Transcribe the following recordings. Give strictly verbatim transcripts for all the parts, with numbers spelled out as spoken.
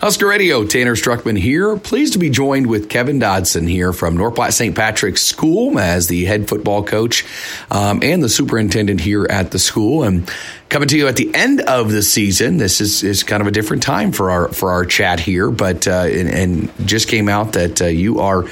Husker Radio, Tanner Struckman here. Pleased to be joined with Kevin Dodson here from North Platte Saint Patrick's School as the head football coach um, and the superintendent here at the school. And coming to you at the end of the season, this is, is kind of a different time for our for our chat here, but uh, and, and just came out that uh, you are.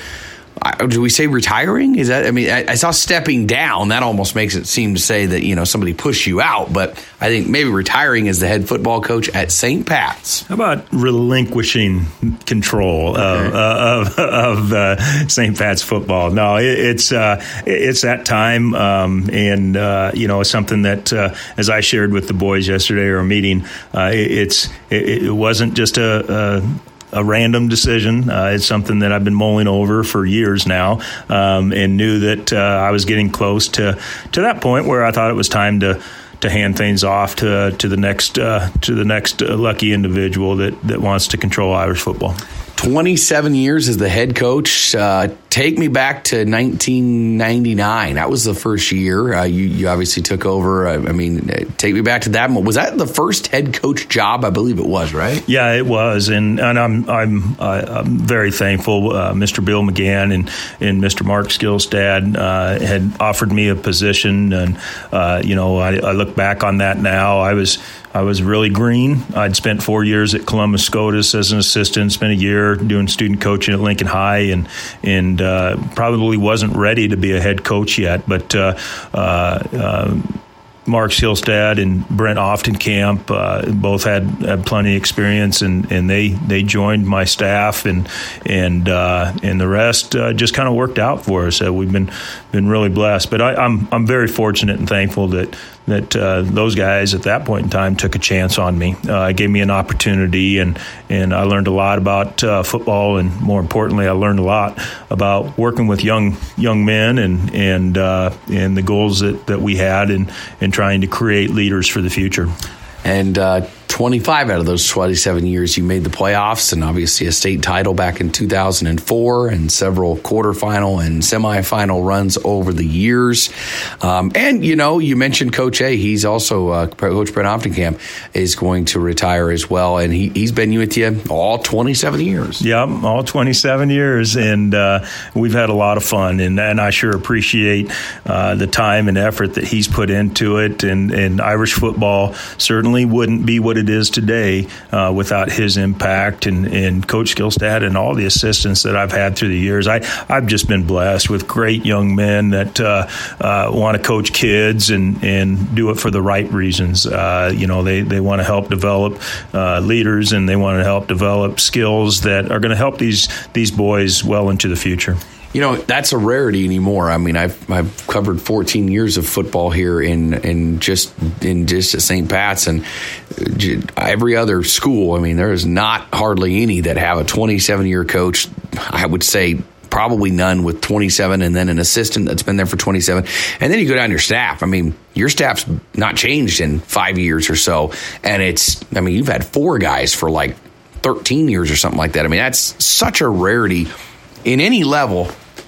Do we say retiring? Is that? I mean, I, I saw stepping down. That almost makes it seem to say that, you know, somebody pushed you out. But I think maybe retiring as the head football coach at Saint Pat's. How about relinquishing control okay. of, uh, of, of uh, Saint Pat's football? No, it, it's uh, it's that time, um, and uh, you know, something that uh, as I shared with the boys yesterday or a meeting, uh, it, it's it, it wasn't just a. a a random decision. Uh, it's something that I've been mulling over for years now, um, and knew that uh, I was getting close to, to that point where I thought it was time to to hand things off to to the next uh, to the next uh, lucky individual that, that wants to control Irish football. twenty-seven years as the head coach. Uh, take me back to nineteen ninety-nine. That was the first year. Uh, you, you obviously took over. I, I mean, take me back to that. Was that the first head coach job? I believe it was, right? Yeah, it was, and and I'm I'm uh, I'm very thankful. Uh, Mister Bill McGann and and Mister Mark Skillstad uh, had offered me a position, and uh, you know, I, I look back on that now. I was. I was really green. I'd spent four years at Columbus SCOTUS as an assistant, spent a year doing student coaching at Lincoln High, and and uh, probably wasn't ready to be a head coach yet. But uh, uh, uh, Mark Skillstad and Brent Oftenkamp uh, both had, had plenty of experience, and, and they, they joined my staff, and and uh, and the rest uh, just kind of worked out for us. Uh, we've been been really blessed. But I, I'm I'm very fortunate and thankful that. that uh, those guys at that point in time took a chance on me. Uh, it gave me an opportunity, and, and I learned a lot about uh, football, and more importantly, I learned a lot about working with young young men and and uh, and the goals that, that we had, and, and trying to create leaders for the future. And uh, twenty-five out of those twenty-seven years, you made the playoffs, and obviously a state title back in two thousand four, and several quarterfinal and semifinal runs over the years. Um, and, you know, you mentioned Coach A. He's also, uh, Coach Brent Oftenkamp is going to retire as well, and he, he's been with you all twenty-seven years. Yep, all twenty-seven years, and uh, we've had a lot of fun, and, and I sure appreciate uh, the time and effort that he's put into it, and, and Irish football certainly wouldn't be what it is today uh, without his impact, and, and Coach Skillstad and all the assistants that I've had through the years. I, I've just been blessed with great young men that uh, uh, want to coach kids and, and do it for the right reasons. Uh, you know, they, they want to help develop uh, leaders, and they want to help develop skills that are going to help these these boys well into the future. You know, that's a rarity anymore. I mean, I've I've covered fourteen years of football here in in just in just at Saint Pat's, and every other school. I mean, there is not hardly any that have a twenty-seven year coach. I would say probably none with twenty-seven, and then an assistant that's been there for twenty-seven. And then you go down your staff. I mean, your staff's not changed in five years or so, and it's. I mean, you've had four guys for like thirteen years or something like that. I mean, that's such a rarity in any level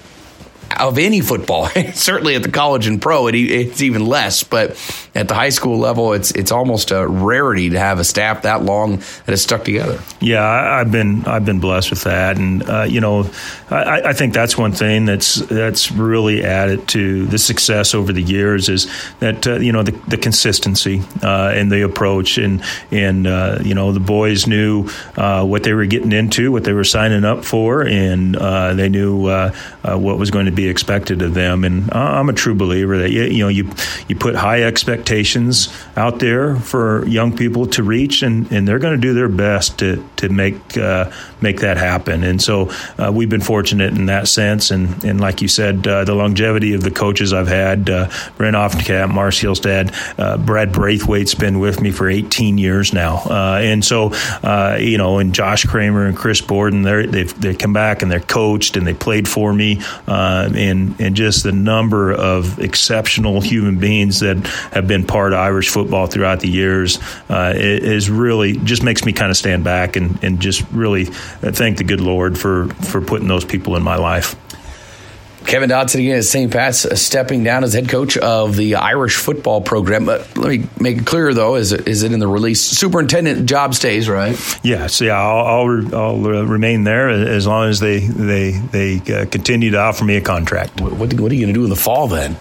of any football. Certainly at the college and pro, it, it's even less. But at the high school level, it's it's almost a rarity to have a staff that long that is stuck together. Yeah, I've been I've been blessed with that, and uh, you know, I, I think that's one thing that's that's really added to the success over the years is that uh, you know the, the consistency uh, and the approach, and and uh, you know the boys knew uh, what they were getting into, what they were signing up for, and uh, they knew uh, uh, what was going to be expected of them. And I'm a true believer that you, you know you you put high expectations out there for young people to reach, and, and they're going to do their best to to make uh, make that happen. And so uh, we've been fortunate in that sense. And and like you said, uh, the longevity of the coaches I've had, uh, Brent Oftenkamp, Mark Skillstad, uh, Brad Braithwaite's been with me for eighteen years now. Uh, and so uh, you know, and Josh Kramer and Chris Borden, they they've they come back and they're coached and they played for me. Uh, and and just the number of exceptional human beings that have been part of Irish football throughout the years uh, is really just makes me kind of stand back and, and just really thank the good Lord for, for putting those people in my life. Kevin Dodson again at Saint Pat's, uh, stepping down as head coach of the Irish football program. Uh, let me make it clear, though, is it, is it in the release? Superintendent job stays, right? Yes, yeah, I'll, I'll, re- I'll remain there as long as they they they uh, continue to offer me a contract. What, what, what are you going to do in the fall then?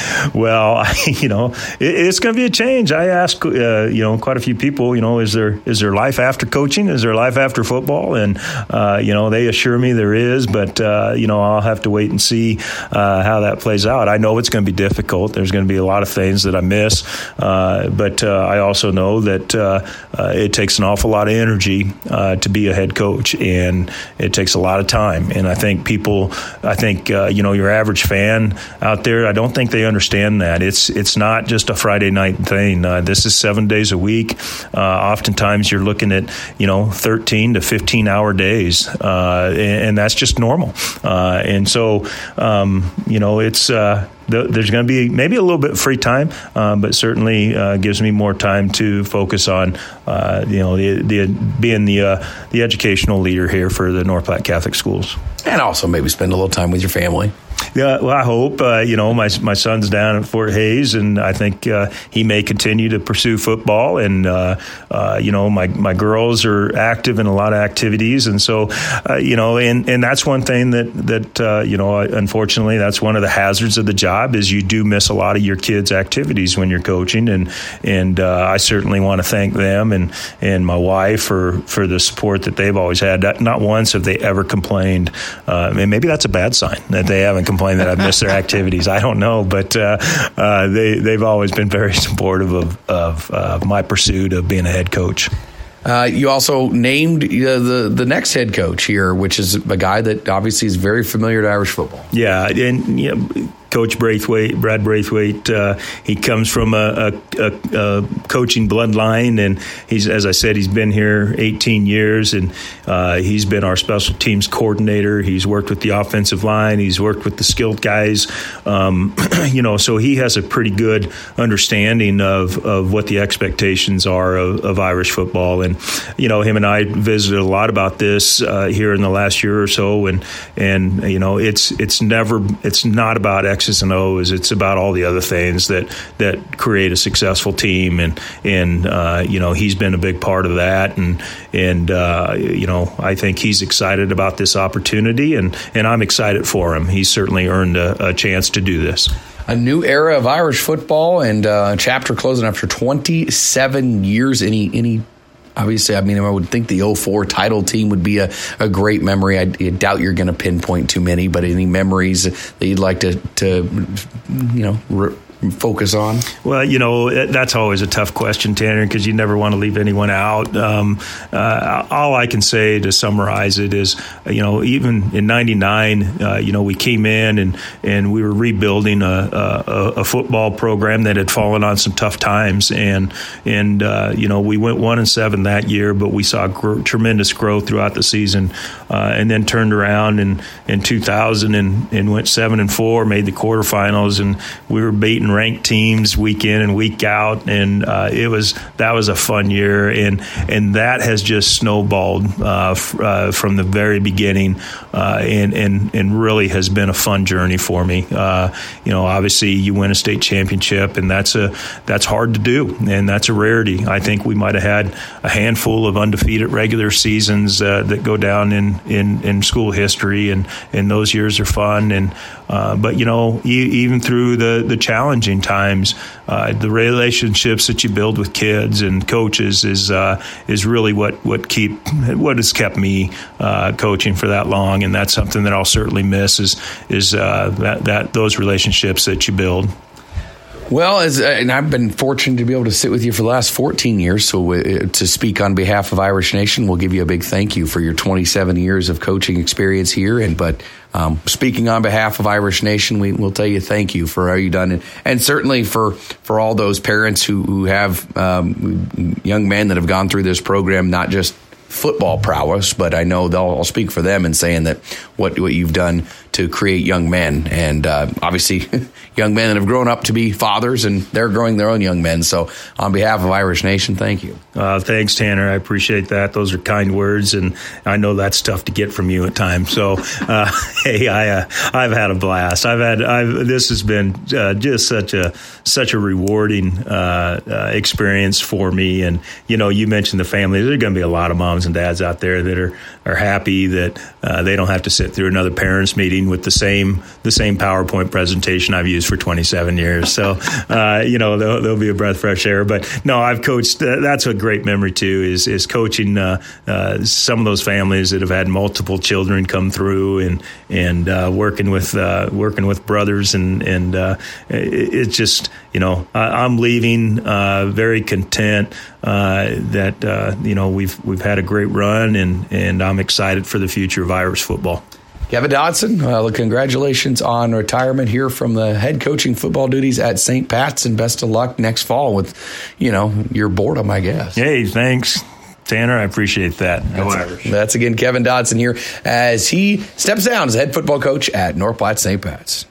Well, I, you know, it, it's going to be a change. I asked, uh, you know, quite a few people, you know, is there is there life after coaching? Is there life after football? And, uh, you know, they assure me there is, but, uh, you know, I'll have to wait and see uh, how that plays out. I know it's going to be difficult. There's going to be a lot of things that I miss, uh, but uh, I also know that uh, uh, it takes an awful lot of energy uh, to be a head coach, and it takes a lot of time. And I think people, I think, uh, you know, your average fan out there, I don't think they understand that. It's it's not just a Friday night thing. Uh, this is seven days a week. Uh, oftentimes you're looking at, you know, thirteen to fifteen hour days, uh, and, and that's just normal. Uh, and so, um, you know, it's uh, th- there's going to be maybe a little bit of free time, uh, but certainly uh, gives me more time to focus on, uh, you know, the, the being the uh, the educational leader here for the North Platte Catholic Schools, and also maybe spend a little time with your family. Yeah, well, I hope. Uh, you know, my my son's down at Fort Hays, and I think uh, he may continue to pursue football. And uh, uh, you know, my my girls are active in a lot of activities, and so uh, you know, and, and that's one thing that that uh, you know, unfortunately, that's one of the hazards of the job is you do miss a lot of your kids' activities when you're coaching, and and uh, I certainly want to thank them and and my wife for for the support that they've always had. Not once have they ever complained, uh, and maybe that's a bad sign that they haven't complain that I've missed their activities. I don't know, but uh, uh, they, they've always been very supportive of, of uh, my pursuit of being a head coach. Uh, you also named uh, the the next head coach here, which is a guy that obviously is very familiar to Irish football. Yeah, and you know, Coach Braithwaite, Brad Braithwaite, uh, he comes from a, a, a coaching bloodline, and he's, as I said, he's been here eighteen years, and uh, he's been our special teams coordinator. He's worked with the offensive line. He's worked with the skilled guys. Um, you know, so he has a pretty good understanding of, of what the expectations are of, of Irish football. And, you know, him and I visited a lot about this uh, here in the last year or so, and and you know, it's it's never it's not about X's and O's. It's about all the other things that that create a successful team, and and uh, you know, he's been a big part of that, and and uh, you know, I think he's excited about this opportunity, and and I'm excited for him. He's certainly earned a, a chance to do this. A new era of Irish football, and uh, chapter closing after twenty-seven years. Any any. Obviously, I mean, I would think the oh four title team would be a, a great memory. I, I doubt you're going to pinpoint too many, but any memories that you'd like to, to you know, re- focus on? Well, you know, that's always a tough question, Tanner, because you never want to leave anyone out. Um, uh, all I can say to summarize it is, you know, even in ninety-nine, uh, you know, we came in and, and we were rebuilding a, a, a football program that had fallen on some tough times. And, and uh, you know, we went one and seven that year, but we saw gr- tremendous growth throughout the season, uh, and then turned around in, in two thousand and, and went seven and four, made the quarterfinals, and we were beating ranked teams week in and week out, and uh, it was that was a fun year, and and that has just snowballed uh, f- uh, from the very beginning, uh, and and and really has been a fun journey for me. Uh, you know, obviously you win a state championship, and that's a that's hard to do, and that's a rarity. I think we might have had a handful of undefeated regular seasons uh, that go down in, in, in school history, and, and those years are fun. And uh, but you know, e- even through the the challenging times, uh, the relationships that you build with kids and coaches is uh, is really what what keep what has kept me uh, coaching for that long, and that's something that I'll certainly miss is is uh, that that those relationships that you build. Well, as uh, and I've been fortunate to be able to sit with you for the last fourteen years. So uh, to speak on behalf of Irish Nation, we'll give you a big thank you for your twenty-seven years of coaching experience here. And but um, speaking on behalf of Irish Nation, we will tell you thank you for all you've done, and, and certainly for, for all those parents who who have um, young men that have gone through this program, not just football prowess, but I know they'll I'll speak for them in saying that what what you've done to create young men, and uh, obviously young men that have grown up to be fathers, and they're growing their own young men. So on behalf of Irish Nation, thank you. Uh, thanks, Tanner. I appreciate that. Those are kind words, and I know that's tough to get from you at times. So, uh, hey, I, uh, I've had a blast. I've had I've, this has been uh, just such a such a rewarding uh, uh, experience for me. And you know, you mentioned the family. There are going to be a lot of moms and dads out there that are are happy that uh, they don't have to sit through another parents meeting with the same the same PowerPoint presentation I've used for twenty-seven years. So, uh, you know, there'll, there'll be a breath of fresh air. But no, I've coached. Uh, that's a great memory too. Is is coaching uh, uh, some of those families that have had multiple children come through, and and uh, working with uh, working with brothers, and and uh, it, it's just, you know, I, I'm leaving uh, very content uh, that uh, you know we've we've had a great run, and and I'm excited for the future of Irish football. Kevin Dotson, well, congratulations on retirement here from the head coaching football duties at Saint Pat's, and best of luck next fall with, you know, your boredom, I guess. Hey, thanks, Tanner. I appreciate that. Go Irish. That's again Kevin Dotson here as he steps down as head football coach at North Platte Saint Pat's.